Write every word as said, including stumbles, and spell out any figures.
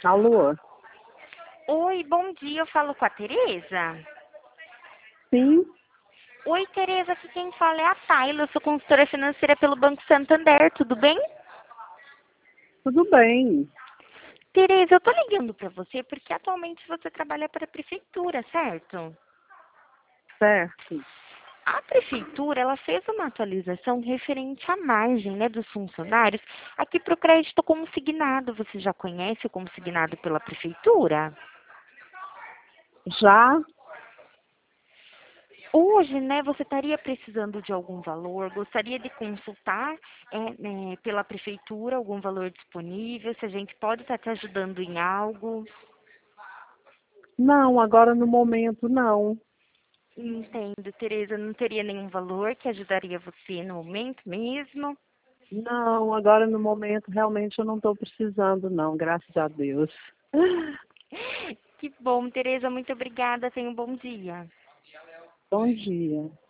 Alô? Oi, bom dia, eu falo com a Tereza. Sim, Oi, Tereza, aqui quem fala é a Tayla, eu sou consultora financeira pelo Banco Santander, tudo bem? tudo bem. Tereza, eu tô ligando pra você porque atualmente você trabalha para a prefeitura, certo? Certo. A prefeitura, ela fez uma atualização referente à margem, né, dos funcionários aqui para o crédito consignado. Você já conhece o consignado pela prefeitura? Já? Hoje, né, você estaria precisando de algum valor, gostaria de consultar é, né, pela prefeitura algum valor disponível, se a gente pode estar te ajudando em algo. Não, agora no momento não. Entendo, Tereza, não teria nenhum valor que ajudaria você no momento mesmo? Não, agora no momento realmente eu não estou precisando não, graças a Deus. Que bom, Tereza, muito obrigada, tenha um bom dia. Bom dia.